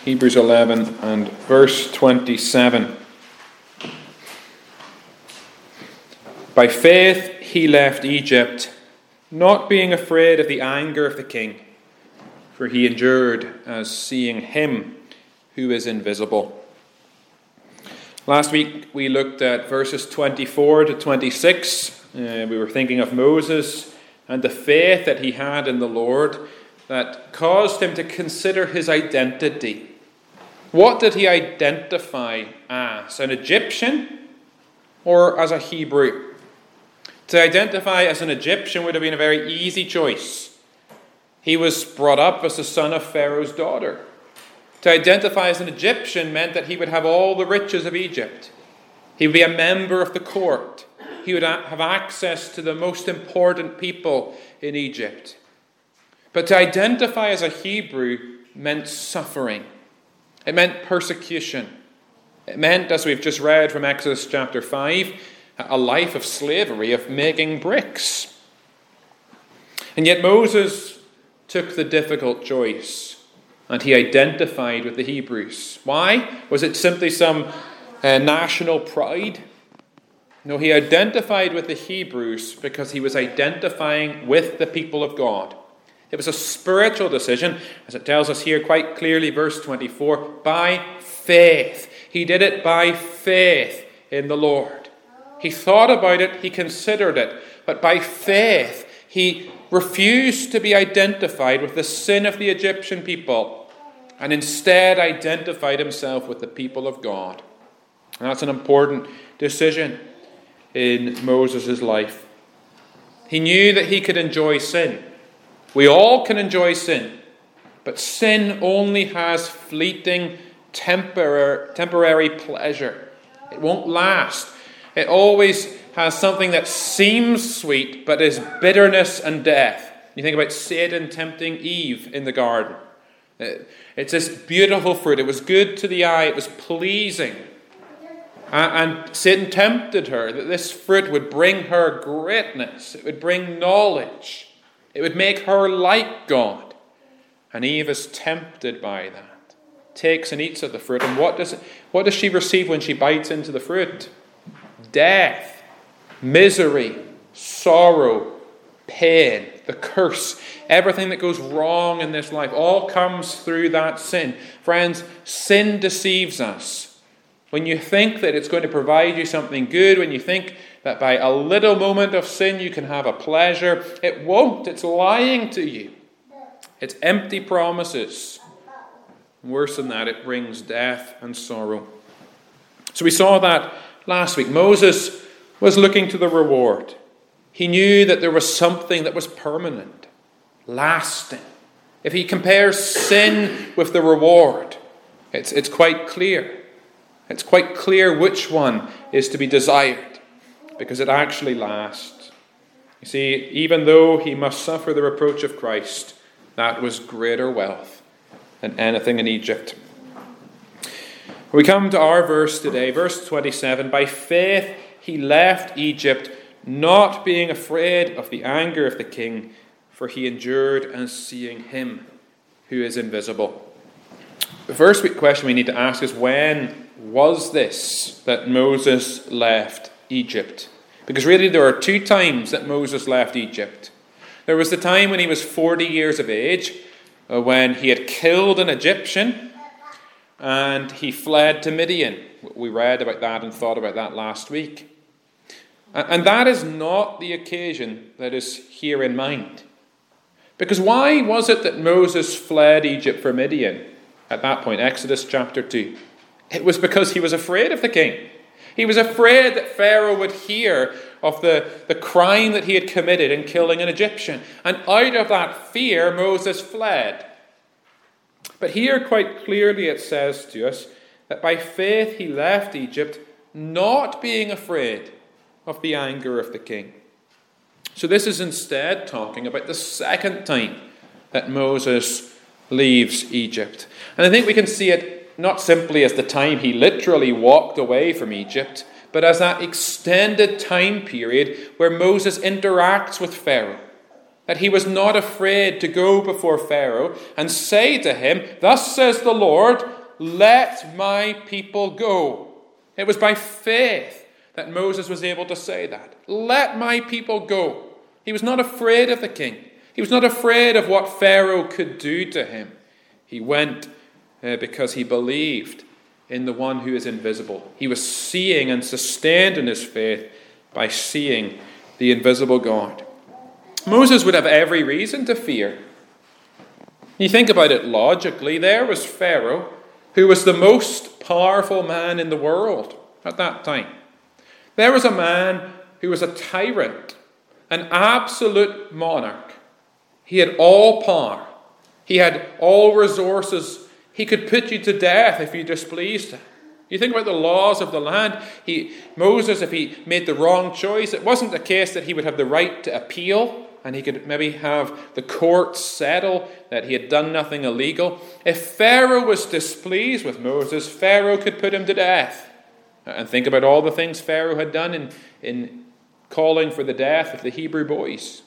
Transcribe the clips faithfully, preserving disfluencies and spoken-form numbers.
Hebrews eleven and verse twenty-seven. By faith he left Egypt, not being afraid of the anger of the king, for he endured as seeing him who is invisible. Last week we looked at verses twenty-four to twenty-six. Uh, we were thinking of Moses and the faith that he had in the Lord that caused him to consider his identity. What did he identify as? An Egyptian or as a Hebrew? To identify as an Egyptian would have been a very easy choice. He was brought up as the son of Pharaoh's daughter. To identify as an Egyptian meant that he would have all the riches of Egypt. He would be a member of the court. He would have access to the most important people in Egypt. But to identify as a Hebrew meant suffering. It meant persecution. It meant, as we've just read from Exodus chapter five, a life of slavery, of making bricks. And yet Moses took the difficult choice and he identified with the Hebrews. Why? Was it simply some uh, national pride? No, he identified with the Hebrews because he was identifying with the people of God. It was a spiritual decision, as it tells us here quite clearly, verse twenty-four, by faith. He did it by faith in the Lord. He thought about it, he considered it, but by faith he refused to be identified with the sin of the Egyptian people and instead identified himself with the people of God. And that's an important decision in Moses' life. He knew that he could enjoy sin. We all can enjoy sin, but sin only has fleeting, temporary, temporary pleasure. It won't last. It always has something that seems sweet, but is bitterness and death. You think about Satan tempting Eve in the garden. It's this beautiful fruit. It was good to the eye. It was pleasing. And Satan tempted her that this fruit would bring her greatness. It would bring knowledge. It would make her like God. And Eve is tempted by that. Takes and eats of the fruit. And what does, it, what does she receive when she bites into the fruit? Death, misery, sorrow, pain, the curse, everything that goes wrong in this life, all comes through that sin. Friends, sin deceives us. When you think that it's going to provide you something good, when you think that by a little moment of sin you can have a pleasure, it won't. It's lying to you. It's empty promises. Worse than that, it brings death and sorrow. So we saw that last week. Moses was looking to the reward. He knew that there was something that was permanent, lasting. If he compares sin with the reward, it's, it's quite clear. It's quite clear which one is to be desired, because it actually lasts. You see, even though he must suffer the reproach of Christ, that was greater wealth than anything in Egypt. We come to our verse today, verse twenty-seven. By faith he left Egypt, not being afraid of the anger of the king, for he endured as seeing him who is invisible. The first question we need to ask is, when was this that Moses left Egypt? Because really there are two times that Moses left Egypt. There was the time when he was forty years of age, when he had killed an Egyptian, and he fled to Midian. We read about that and thought about that last week. And that is not the occasion that is here in mind. Because why was it that Moses fled Egypt for Midian at that point, Exodus chapter two? It was because he was afraid of the king. He was afraid that Pharaoh would hear of the, the crime that he had committed in killing an Egyptian. And out of that fear, Moses fled. But here quite clearly it says to us that by faith he left Egypt, not being afraid of the anger of the king. So this is instead talking about the second time that Moses leaves Egypt. And I think we can see it not simply as the time he literally walked away from Egypt, but as that extended time period where Moses interacts with Pharaoh. that he was not afraid to go before Pharaoh and say to him, "Thus says the Lord, let my people go." It was by faith that Moses was able to say that. Let my people go. He was not afraid of the king. He was not afraid of what Pharaoh could do to him. He went uh, because he believed in the one who is invisible. He was seeing and sustained in his faith by seeing the invisible God. Moses would have every reason to fear. You think about it logically, there was Pharaoh, who was the most powerful man in the world at that time. There was a man who was a tyrant, an absolute monarch. He had all power. He had all resources. He could put you to death if you displeased him. You think about the laws of the land. He, Moses, if he made the wrong choice, it wasn't the case that he would have the right to appeal and he could maybe have the courts settle that he had done nothing illegal. If Pharaoh was displeased with Moses, Pharaoh could put him to death. And think about all the things Pharaoh had done in, in calling for the death of the Hebrew boys.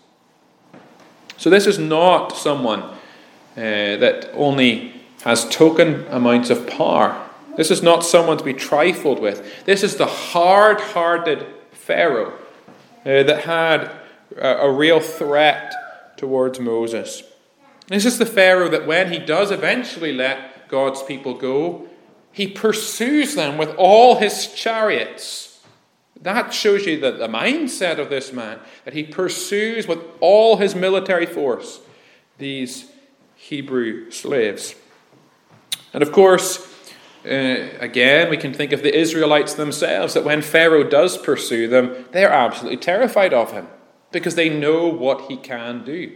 So this is not someone uh, that only has token amounts of power. This is not someone to be trifled with. This is the hard-hearted Pharaoh uh, that had a, a real threat towards Moses. This is the Pharaoh that when he does eventually let God's people go, he pursues them with all his chariots. That shows you that the mindset of this man, that he pursues with all his military force these Hebrew slaves. And of course, uh, again, we can think of the Israelites themselves, that when Pharaoh does pursue them, they're absolutely terrified of him because they know what he can do.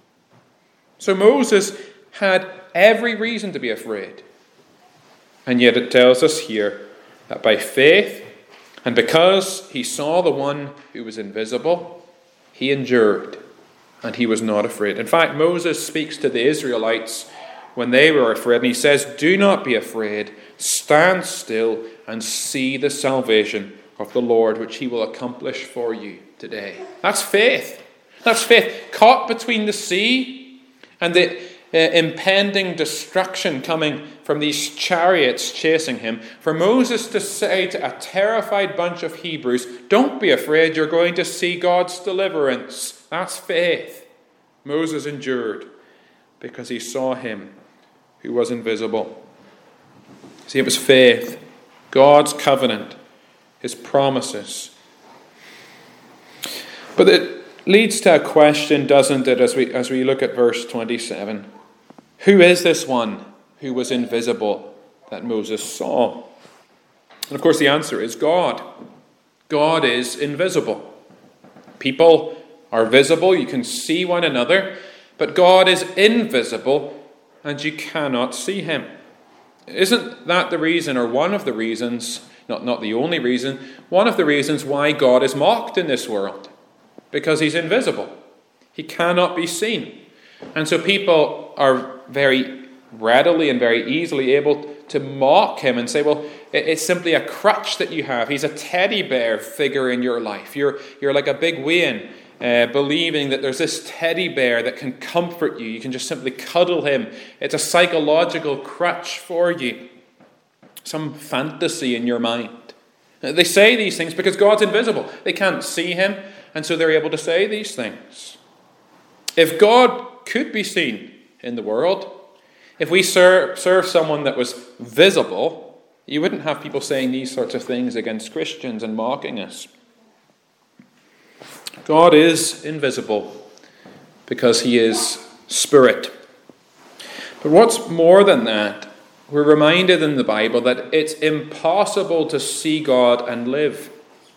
So Moses had every reason to be afraid. And yet it tells us here that by faith, and because he saw the one who was invisible, he endured, and he was not afraid. In fact, Moses speaks to the Israelites when they were afraid, and he says, "Do not be afraid, stand still and see the salvation of the Lord, which he will accomplish for you today." That's faith. That's faith. Caught between the sea and the uh, impending destruction coming from these chariots chasing him, for Moses to say to a terrified bunch of Hebrews, "Don't be afraid, you're going to see God's deliverance." That's faith. Moses endured because he saw him who was invisible. See, it was faith, God's covenant, his promises. But it leads to a question, doesn't it, as we as we look at verse twenty-seven. Who is this one who was invisible that Moses saw? And of course the answer is God. God is invisible. People are visible, you can see one another, but God is invisible and you cannot see him. Isn't that the reason, or one of the reasons, not, not the only reason, one of the reasons why God is mocked in this world? Because he's invisible. He cannot be seen. And so people are very readily and very easily able to mock him and say, well, it's simply a crutch that you have. He's a teddy bear figure in your life. You're, you're like a big Wayne, uh, believing that there's this teddy bear that can comfort you. You can just simply cuddle him. It's a psychological crutch for you. Some fantasy in your mind. They say these things because God's invisible. They can't see him, and so they're able to say these things. If God could be seen in the world, if we serve, serve someone that was visible, you wouldn't have people saying these sorts of things against Christians and mocking us. God is invisible because he is spirit. But what's more than that, we're reminded in the Bible that it's impossible to see God and live.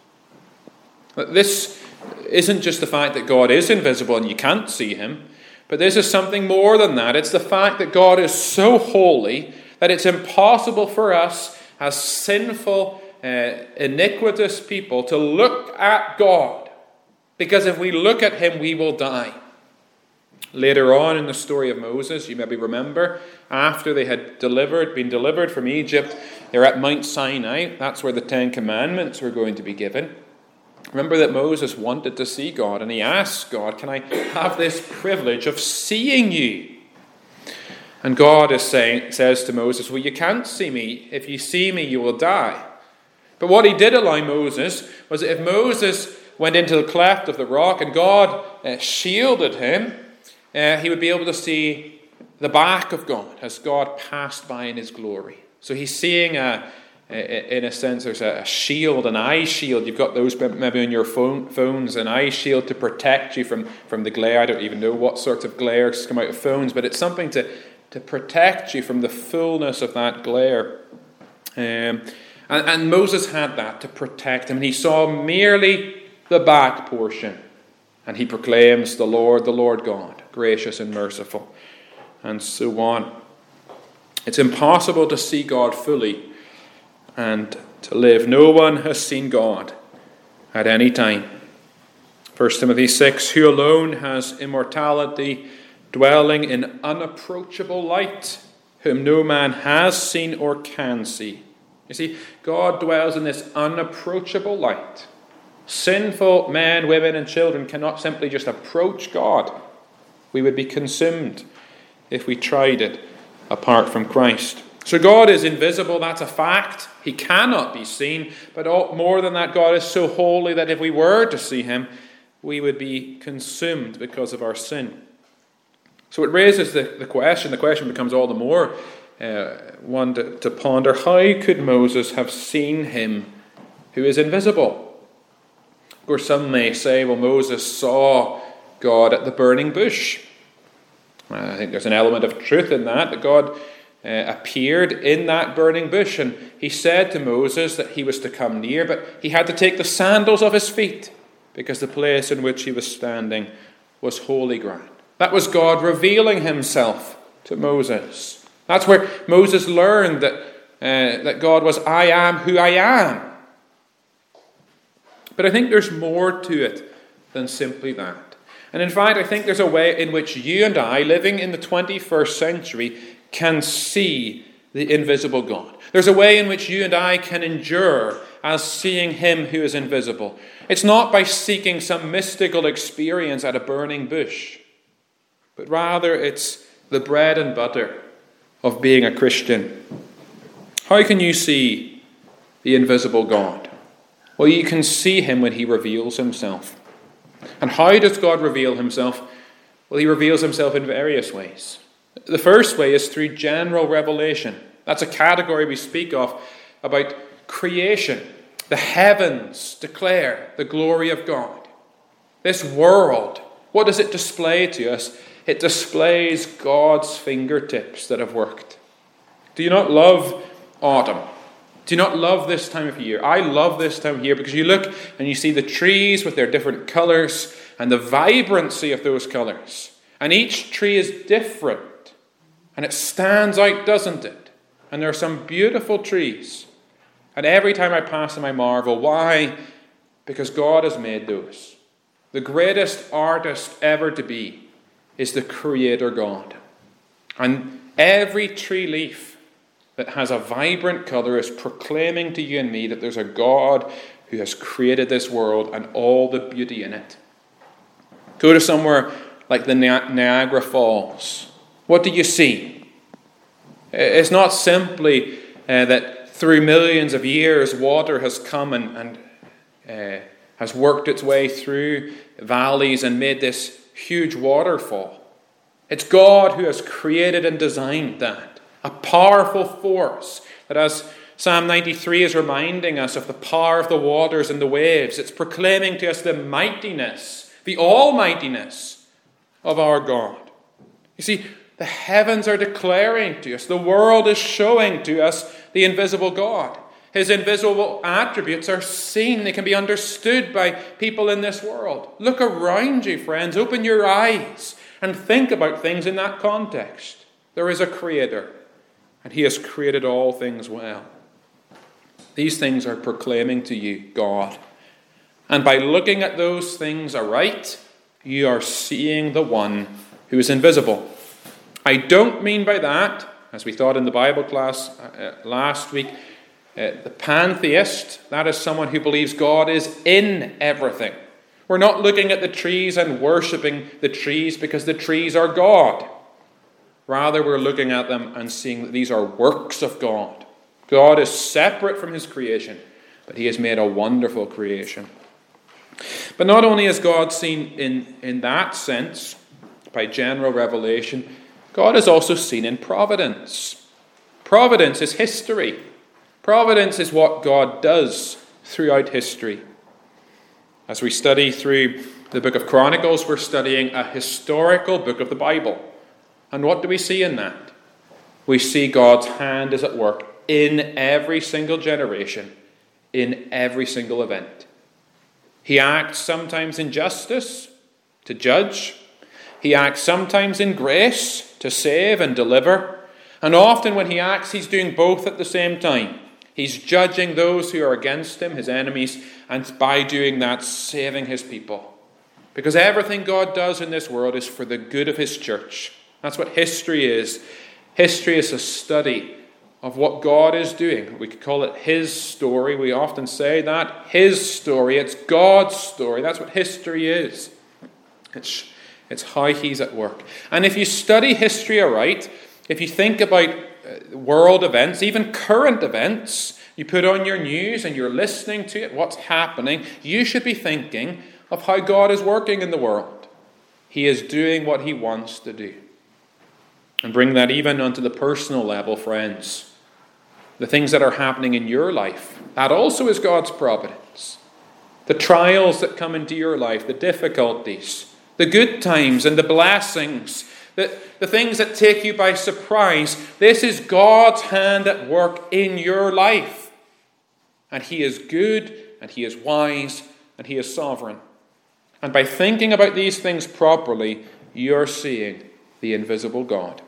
This isn't just the fact that God is invisible and you can't see him, but this is something more than that. It's the fact that God is so holy that it's impossible for us as sinful, uh, iniquitous people to look at God. Because if we look at him, we will die. Later on in the story of Moses, you maybe remember, after they had delivered, been delivered from Egypt, they're at Mount Sinai. That's where the Ten Commandments were going to be given. Remember that Moses wanted to see God, and he asked God, can I have this privilege of seeing you? And God is saying, says to Moses, well, you can't see me. If you see me, you will die. But what he did allow Moses was that if Moses went into the cleft of the rock and God uh, shielded him, uh, he would be able to see the back of God as God passed by in his glory. So he's seeing, a, a, in a sense, there's a shield, an eye shield. You've got those maybe on your phone, phones, an eye shield to protect you from, from the glare. I don't even know what sorts of glares come out of phones, but it's something to, to protect you from the fullness of that glare. Um, and, and Moses had that to protect him. And he saw merely the back portion. And he proclaims the Lord, the Lord God, gracious and merciful, and so on. It's impossible to see God fully and to live. No one has seen God at any time. First Timothy six, who alone has immortality, dwelling in unapproachable light, whom no man has seen or can see. You see, God dwells in this unapproachable light. Sinful men, women, and children cannot simply just approach God. We would be consumed if we tried it apart from Christ. So God is invisible, that's a fact. He cannot be seen. But more than that, God is so holy that if we were to see him, we would be consumed because of our sin. So it raises the, the question. The question becomes all the more uh, one to, to ponder. How could Moses have seen him who is invisible? Of course, some may say, well, Moses saw God at the burning bush. I think there's an element of truth in that, that God uh, appeared in that burning bush, and he said to Moses that he was to come near, but he had to take the sandals off his feet because the place in which he was standing was holy ground. That was God revealing himself to Moses. That's where Moses learned that, uh, that God was, I am who I am. But I think there's more to it than simply that. And in fact, I think there's a way in which you and I, living in the twenty-first century, can see the invisible God. There's a way in which you and I can endure as seeing him who is invisible. It's not by seeking some mystical experience at a burning bush, but rather it's the bread and butter of being a Christian. How can you see the invisible God? Well, you can see him when he reveals himself. And how does God reveal himself? Well, he reveals himself in various ways. The first way is through general revelation. That's a category we speak of about creation. The heavens declare the glory of God. This world, what does it display to us? It displays God's fingertips that have worked. Do you not love autumn? Do you not love this time of year? I love this time of year because you look and you see the trees with their different colours and the vibrancy of those colours. And each tree is different. And it stands out, doesn't it? And there are some beautiful trees. And every time I pass them, I marvel. Why? Because God has made those. The greatest artist ever to be is the Creator God. And every tree leaf that has a vibrant colour is proclaiming to you and me that there's a God who has created this world and all the beauty in it. Go to somewhere like the Niagara Falls. What do you see? It's not simply uh, that through millions of years water has come and, and uh, has worked its way through valleys and made this huge waterfall. It's God who has created and designed that. A powerful force that, as Psalm ninety-three is reminding us of the power of the waters and the waves, it's proclaiming to us the mightiness, the almightiness of our God. You see, the heavens are declaring to us, the world is showing to us the invisible God. His invisible attributes are seen. They can be understood by people in this world. Look around you, friends. Open your eyes and think about things in that context. There is a Creator, and He has created all things well. These things are proclaiming to you God. And by looking at those things aright, you are seeing the one who is invisible. I don't mean by that, as we thought in the Bible class uh, last week, Uh, the pantheist, that is someone who believes God is in everything. We're not looking at the trees and worshipping the trees because the trees are God. Rather, we're looking at them and seeing that these are works of God. God is separate from his creation, but he has made a wonderful creation. But not only is God seen in, in that sense, by general revelation, God is also seen in providence. Providence is history. Providence is what God does throughout history. As we study through the book of Chronicles, we're studying a historical book of the Bible. And what do we see in that? We see God's hand is at work in every single generation, in every single event. He acts sometimes in justice, to judge. He acts sometimes in grace, to save and deliver. And often when he acts, he's doing both at the same time. He's judging those who are against him, his enemies, and by doing that, saving his people. Because everything God does in this world is for the good of his church. That's what history is. History is a study of what God is doing. We could call it his story. We often say that. His story. It's God's story. That's what history is. It's, it's how he's at work. And if you study history aright, if you think about world events, even current events, you put on your news and you're listening to it, what's happening, you should be thinking of how God is working in the world. He is doing what he wants to do. And bring that even onto the personal level, friends. The things that are happening in your life, that also is God's providence. The trials that come into your life, the difficulties, the good times and the blessings, the, the things that take you by surprise, this is God's hand at work in your life. And he is good, and he is wise, and he is sovereign. And by thinking about these things properly, you're seeing the invisible God.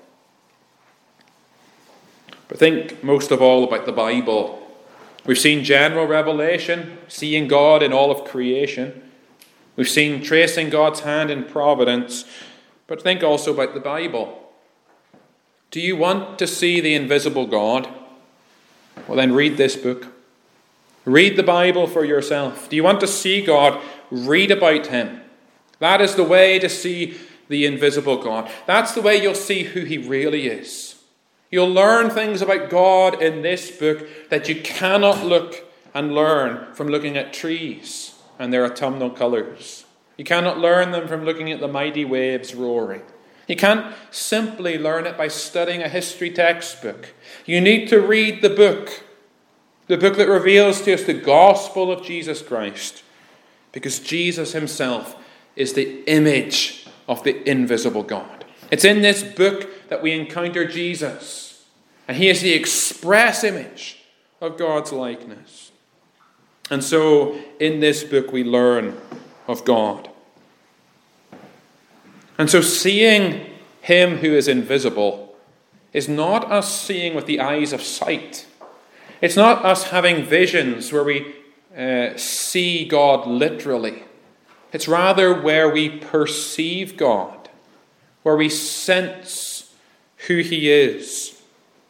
But think most of all about the Bible. We've seen general revelation, seeing God in all of creation. We've seen tracing God's hand in providence. But think also about the Bible. Do you want to see the invisible God? Well, then read this book. Read the Bible for yourself. Do you want to see God? Read about him. That is the way to see the invisible God. That's the way you'll see who he really is. You'll learn things about God in this book that you cannot look and learn from looking at trees and their autumnal colours. You cannot learn them from looking at the mighty waves roaring. You can't simply learn it by studying a history textbook. You need to read the book, the book that reveals to us the gospel of Jesus Christ, because Jesus himself is the image of the invisible God. It's in this book that we encounter Jesus, and he is the express image of God's likeness. And so, in this book, we learn of God. And so, seeing him who is invisible is not us seeing with the eyes of sight. It's not us having visions where we uh, see God literally. It's rather where we perceive God, where we sense who he is.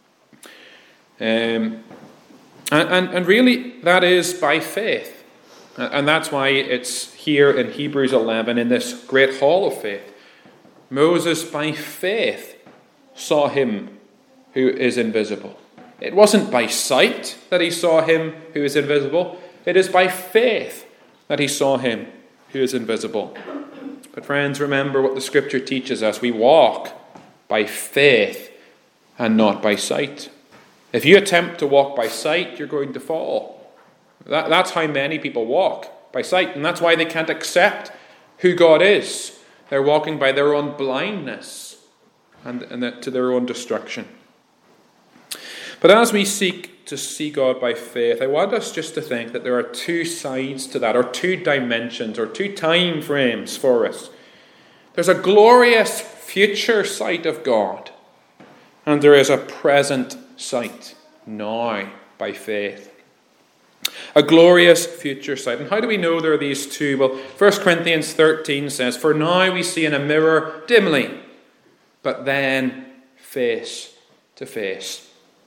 Um, and, and, and really, that is by faith. And that's why it's here in Hebrews eleven, in this great hall of faith. Moses, by faith, saw him who is invisible. It wasn't by sight that he saw him who is invisible. It is by faith that he saw him who is invisible. But friends, remember what the Scripture teaches us. We walk by faith and not by sight. If you attempt to walk by sight, you're going to fall. That, that's how many people walk, by sight. And that's why they can't accept who God is. They're walking by their own blindness and, and to their own destruction. But as we seek to see God by faith, I want us just to think that there are two sides to that, or two dimensions, or two time frames for us. There's a glorious future sight of God, and there is a present sight now by faith. A glorious future sight. And how do we know there are these two? Well, First Corinthians thirteen says, "For now we see in a mirror dimly, but then face to face."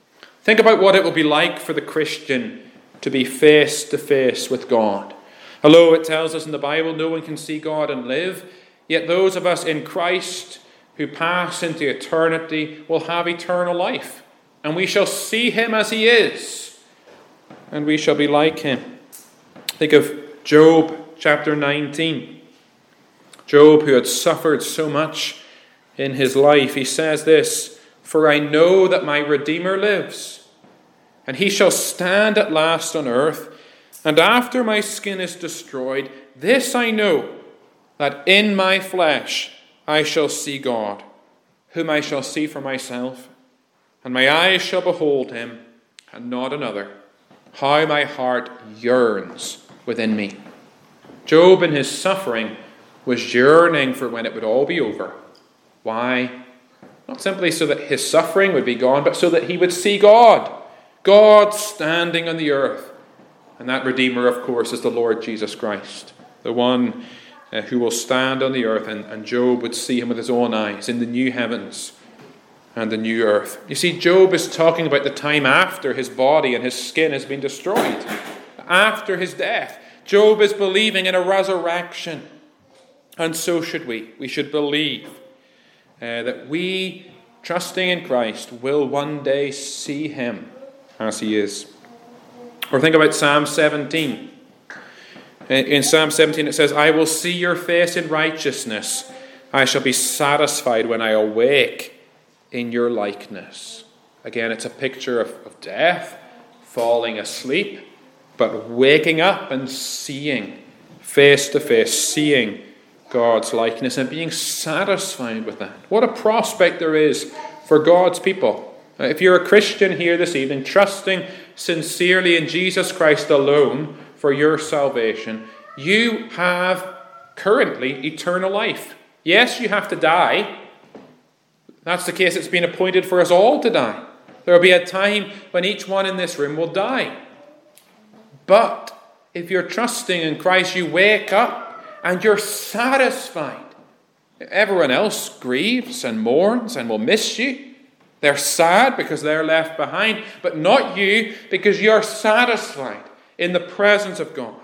Think about what it will be like for the Christian to be face to face with God. Although it tells us in the Bible no one can see God and live, yet those of us in Christ who pass into eternity will have eternal life. And we shall see him as he is. And we shall be like him. Think of Job chapter nineteen. Job, who had suffered so much in his life, he says this, "For I know that my Redeemer lives, and he shall stand at last on earth. And after my skin is destroyed, this I know, that in my flesh I shall see God, whom I shall see for myself, and my eyes shall behold him, and not another. How my heart yearns within me." Job in his suffering was yearning for when it would all be over. Why? Not simply so that his suffering would be gone, but so that he would see God. God standing on the earth. And that Redeemer, of course, is the Lord Jesus Christ, the one uh, who will stand on the earth, and, and Job would see him with his own eyes in the new heavens and the new earth. You see, Job is talking about the time after his body and his skin has been destroyed, after his death. Job is believing in a resurrection, and so should we. We should believe uh, that we, trusting in Christ, will one day see him as he is. Or think about Psalm seventeen. In Psalm seventeen it says, "I will see your face in righteousness. I shall be satisfied when I awake in your likeness." Again, it's a picture of, of death, falling asleep, but waking up and seeing, face to face, seeing God's likeness and being satisfied with that. What a prospect there is for God's people. If you're a Christian here this evening, trusting sincerely in Jesus Christ alone for your salvation, you have currently eternal life. Yes, you have to die. That's the case. It's been appointed for us all to die. There will be a time when each one in this room will die. But if you're trusting in Christ, you wake up and you're satisfied. Everyone else grieves and mourns and will miss you. They're sad because they're left behind, but not you, because you're satisfied in the presence of God.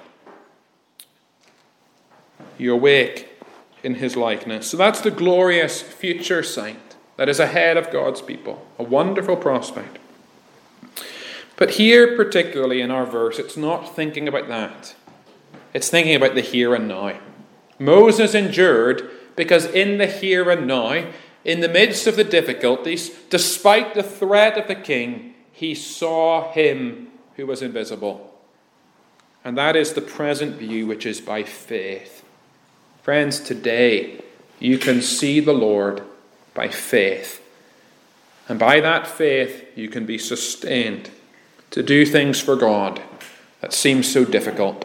You awake in his likeness. So that's the glorious future sight that is ahead of God's people. A wonderful prospect. But here, particularly in our verse, it's not thinking about that. It's thinking about the here and now. Moses endured because in the here and now, in the midst of the difficulties, despite the threat of the king, he saw him who was invisible. And that is the present view, which is by faith. Friends, today you can see the Lord by faith. And by that faith you can be sustained to do things for God that seem so difficult.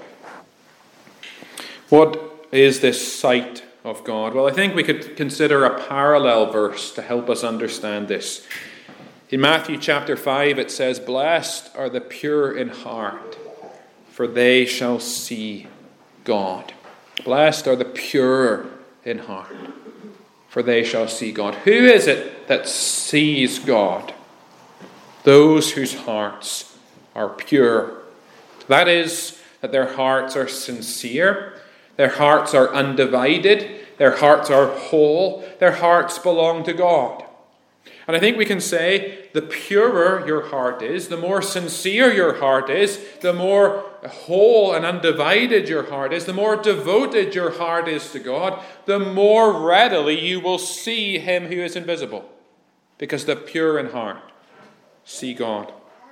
What is this sight of God? Well, I think we could consider a parallel verse to help us understand this. In Matthew chapter five it says, "Blessed are the pure in heart, for they shall see God." Blessed are the pure in heart, for they shall see God. Who is it that sees God? Those whose hearts are pure. That is, that their hearts are sincere, their hearts are undivided, their hearts are whole, their hearts belong to God. And I think we can say the purer your heart is, the more sincere your heart is, the more whole and undivided your heart is, the more devoted your heart is to God, the more readily you will see him who is invisible. Because the pure in heart see God.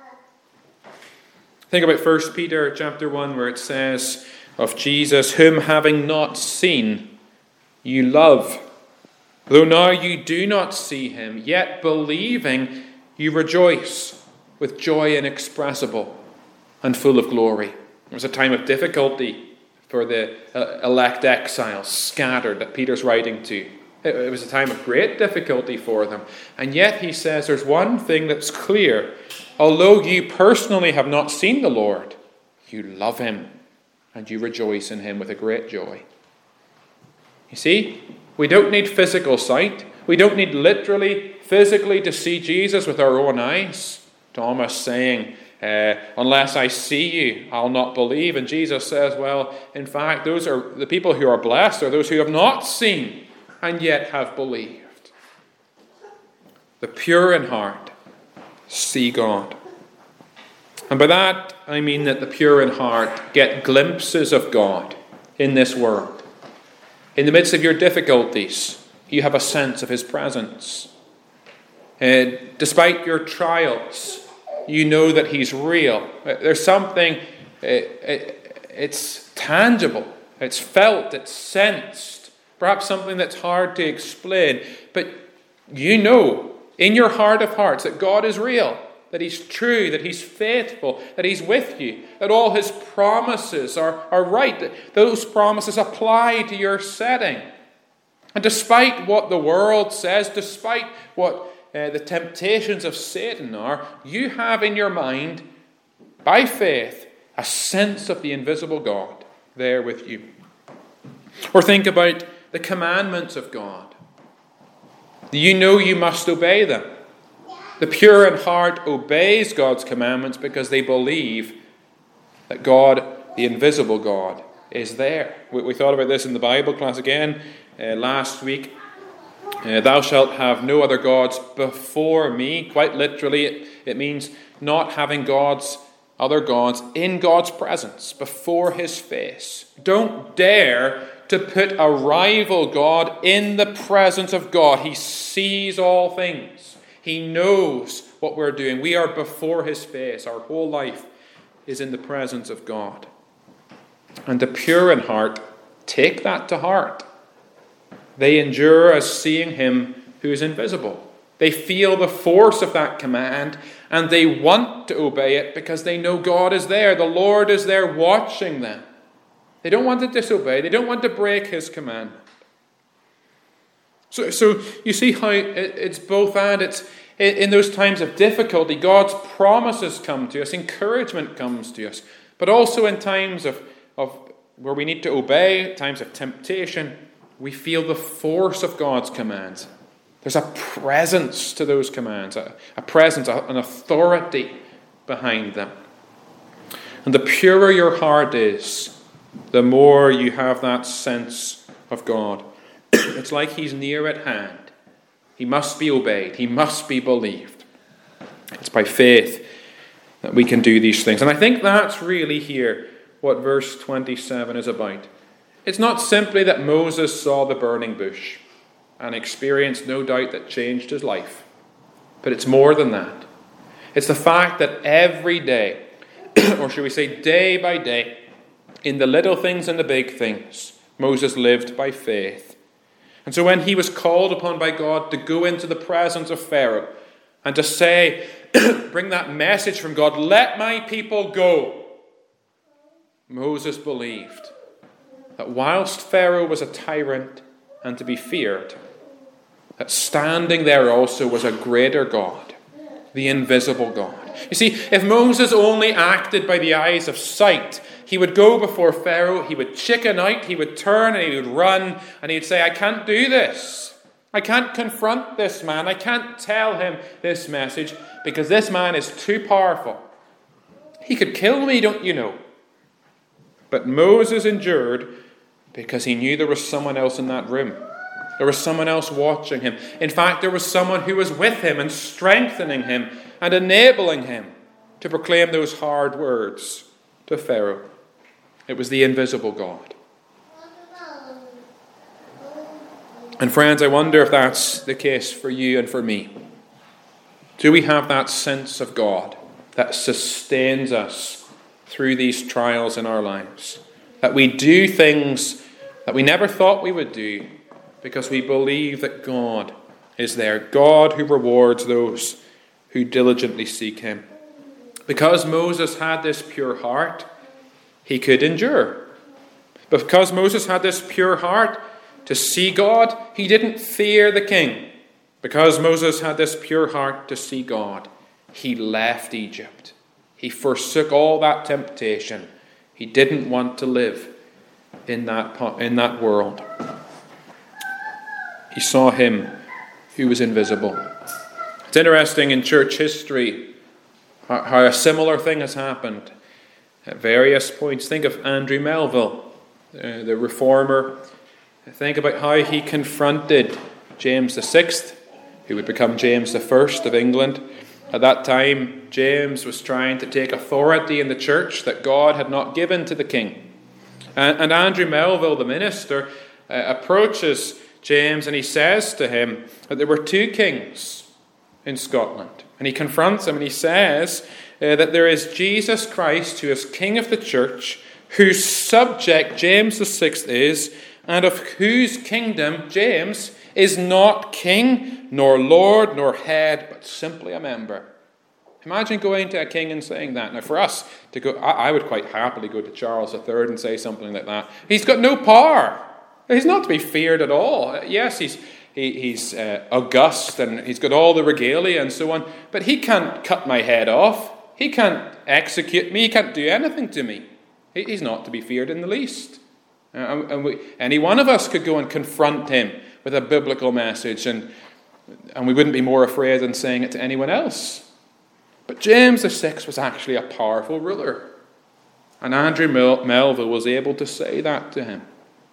Think about First Peter chapter one, where it says of Jesus, "Whom having not seen, you love. Though now you do not see him, yet believing you rejoice with joy inexpressible and full of glory." It was a time of difficulty for the uh, elect exiles scattered that Peter's writing to. It, it was a time of great difficulty for them. And yet he says there's one thing that's clear. Although you personally have not seen the Lord, you love him and you rejoice in him with a great joy. You see, we don't need physical sight. We don't need literally, physically to see Jesus with our own eyes. Thomas saying, uh, unless I see you, I'll not believe. And Jesus says, well, in fact, those are the people who are blessed are those who have not seen and yet have believed. The pure in heart see God. And by that, I mean that the pure in heart get glimpses of God in this world. In the midst of your difficulties, you have a sense of his presence. Uh, despite your trials, you know that he's real. There's something, uh, it, it's tangible, it's felt, it's sensed. Perhaps something that's hard to explain. But you know in your heart of hearts that God is real, that he's true, that he's faithful, that he's with you, that all his promises are, are right, that those promises apply to your setting. And despite what the world says, despite what uh, the temptations of Satan are, you have in your mind, by faith, a sense of the invisible God there with you. Or think about the commandments of God. You know you must obey them. The pure in heart obeys God's commandments because they believe that God, the invisible God, is there. We, we thought about this in the Bible class again uh, last week. Uh, Thou shalt have no other gods before me. Quite literally, it, it means not having gods, other gods, in God's presence, before his face. Don't dare to put a rival God in the presence of God. He sees all things. He knows what we're doing. We are before his face. Our whole life is in the presence of God. And the pure in heart take that to heart. They endure as seeing him who is invisible. They feel the force of that command and they want to obey it because they know God is there. The Lord is there watching them. They don't want to disobey. They don't want to break his commandment. So, so you see how it, it's both and. It's in those times of difficulty, God's promises come to us, encouragement comes to us. But also in times of, of where we need to obey, times of temptation, we feel the force of God's commands. There's a presence to those commands, a, a presence, a, an authority behind them. And the purer your heart is, the more you have that sense of God. It's like he's near at hand. He must be obeyed. He must be believed. It's by faith that we can do these things. And I think that's really here what verse twenty-seven is about. It's not simply that Moses saw the burning bush and experienced no doubt that changed his life. But it's more than that. It's the fact that every day, or should we say day by day, in the little things and the big things, Moses lived by faith. And so when he was called upon by God to go into the presence of Pharaoh and to say, bring that message from God, let my people go, Moses believed that whilst Pharaoh was a tyrant and to be feared, that standing there also was a greater God, the invisible God. You see, if Moses only acted by the eyes of sight, he would go before Pharaoh, he would chicken out, he would turn and he would run, and he'd say, I can't do this. I can't confront this man. I can't tell him this message because this man is too powerful. He could kill me, don't you know? But Moses endured because he knew there was someone else in that room. There was someone else watching him. In fact, there was someone who was with him and strengthening him and enabling him to proclaim those hard words to Pharaoh. It was the invisible God. And friends, I wonder if that's the case for you and for me. Do we have that sense of God that sustains us through these trials in our lives? That we do things that we never thought we would do because we believe that God is there. God who rewards those who diligently seek him. Because Moses had this pure heart, he could endure. Because Moses had this pure heart to see God, he didn't fear the king. Because Moses had this pure heart to see God, he left Egypt. He forsook all that temptation. He didn't want to live in that, in that world. He saw him who was invisible. It's interesting in church history how a similar thing has happened at various points. Think of Andrew Melville, uh, the reformer. Think about how he confronted James the Sixth, who would become James the First of England. At that time, James was trying to take authority in the church that God had not given to the king. And, and Andrew Melville, the minister, uh, approaches James and he says to him that there were two kings in Scotland. And he confronts him and he says uh, that there is Jesus Christ, who is King of the church, whose subject James the Sixth is, and of whose kingdom James is not king, nor lord, nor head, but simply a member. Imagine going to a king and saying that. Now, for us to go, I, I would quite happily go to Charles the Third and say something like that. He's got no power. He's not to be feared at all. Yes, he's he, he's uh, august and he's got all the regalia and so on, but he can't cut my head off. He can't execute me. He can't do anything to me. He, he's not to be feared in the least. Uh, and we, any one of us could go and confront him with a biblical message, and and we wouldn't be more afraid than saying it to anyone else. But James the Sixth was actually a powerful ruler, and Andrew Mel- Melville was able to say that to him.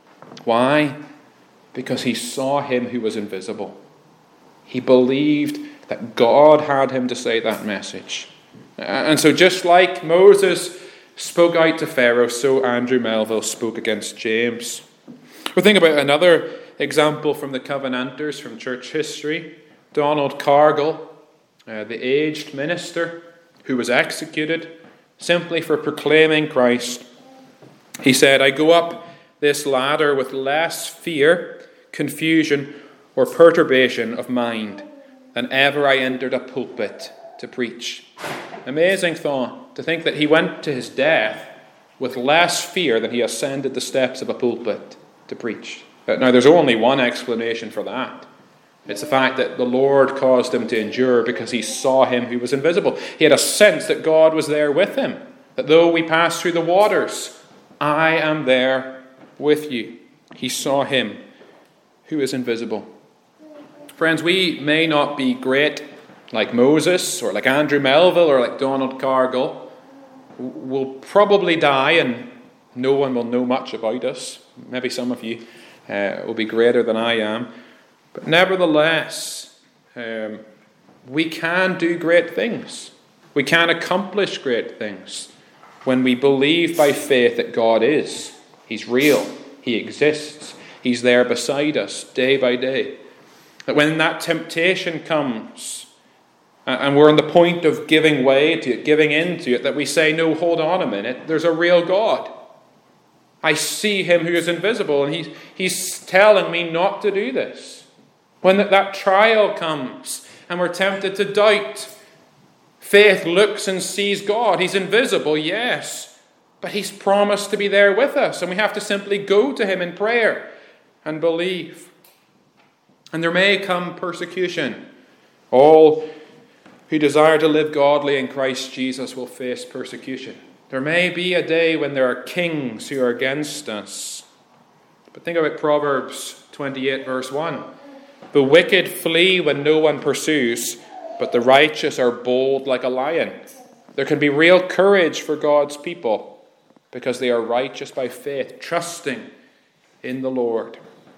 Why? Because he saw him who was invisible. He believed that God had him to say that message. And so just like Moses spoke out to Pharaoh, so Andrew Melville spoke against James. We think about another example from the Covenanters from church history. Donald Cargill, uh, the aged minister who was executed simply for proclaiming Christ. He said, "I go up this ladder with less fear, confusion, or perturbation of mind than ever I entered a pulpit to preach." Amazing thought, to think that he went to his death with less fear than he ascended the steps of a pulpit to preach. Now, there's only one explanation for that. It's the fact that the Lord caused him to endure because he saw him who was invisible. He had a sense that God was there with him, that though we pass through the waters, I am there with you. He saw him who is invisible. Friends, we may not be great like Moses or like Andrew Melville or like Donald Cargill. We'll probably die and no one will know much about us. Maybe some of you uh, will be greater than I am. But nevertheless, um, we can do great things. We can accomplish great things when we believe by faith that God is. He's real. He exists. He's there beside us day by day. That when that temptation comes and we're on the point of giving way to it, giving in to it, that we say, no, hold on a minute, there's a real God. I see him who is invisible, and he's, he's telling me not to do this. When that, that trial comes and we're tempted to doubt, faith looks and sees God. He's invisible, yes, but he's promised to be there with us, and we have to simply go to him in prayer and believe. And there may come persecution. All who desire to live godly in Christ Jesus will face persecution. There may be a day when there are kings who are against us. But think about Proverbs twenty-eight, verse one. The wicked flee when no one pursues, but the righteous are bold like a lion. There can be real courage for God's people because they are righteous by faith, trusting in the Lord.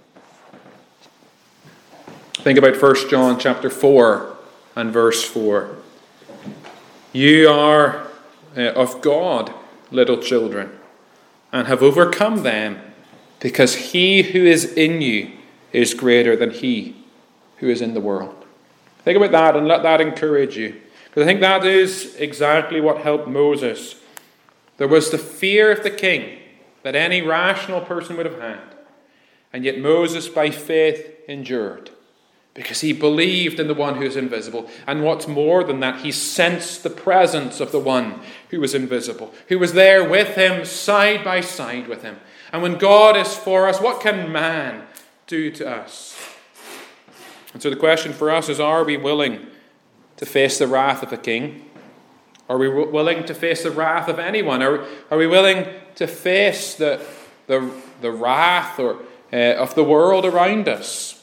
Think about First John chapter four and verse four. You are uh, of God, little children, and have overcome them, because he who is in you is greater than he who is in the world. Think about that and let that encourage you. Because I think that is exactly what helped Moses. There was the fear of the king that any rational person would have had. And yet Moses, by faith, endured. Because he believed in the one who is invisible. And what's more than that, he sensed the presence of the one who was invisible, who was there with him, side by side with him. And when God is for us, what can man do to us? And so the question for us is, are we willing to face the wrath of the king? Are we willing to face the wrath of anyone? Are, are we willing to face the, the, the wrath or, uh, of the world around us?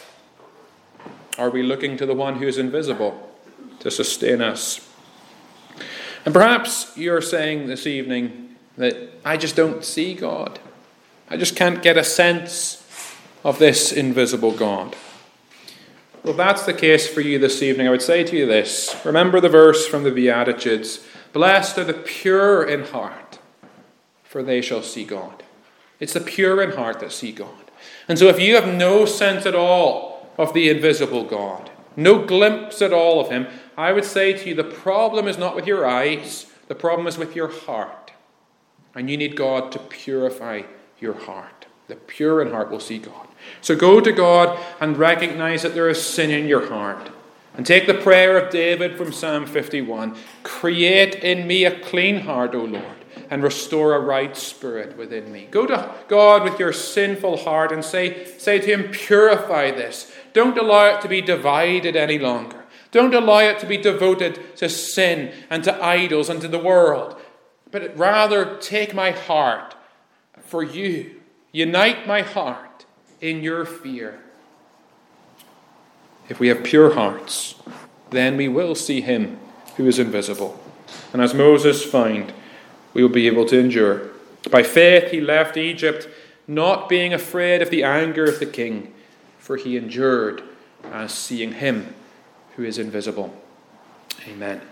Are we looking to the one who is invisible to sustain us? And perhaps you're saying this evening that I just don't see God. I just can't get a sense of this invisible God. Well, if that's the case for you this evening, I would say to you this. Remember the verse from the Beatitudes. Blessed are the pure in heart, for they shall see God. It's the pure in heart that see God. And so if you have no sense at all of the invisible God, no glimpse at all of him, I would say to you the problem is not with your eyes, the problem is with your heart. And you need God to purify your heart. The pure in heart will see God. So go to God and recognize that there is sin in your heart. And take the prayer of David from Psalm fifty-one. Create in me a clean heart, O Lord, and restore a right spirit within me. Go to God with your sinful heart and say, say to him, purify this. Don't allow it to be divided any longer. Don't allow it to be devoted to sin and to idols and to the world. But rather take my heart for you. Unite my heart in your fear. If we have pure hearts, then we will see him who is invisible. And as Moses found, we will be able to endure. By faith he left Egypt, not being afraid of the anger of the king, for he endured as seeing him who is invisible. Amen.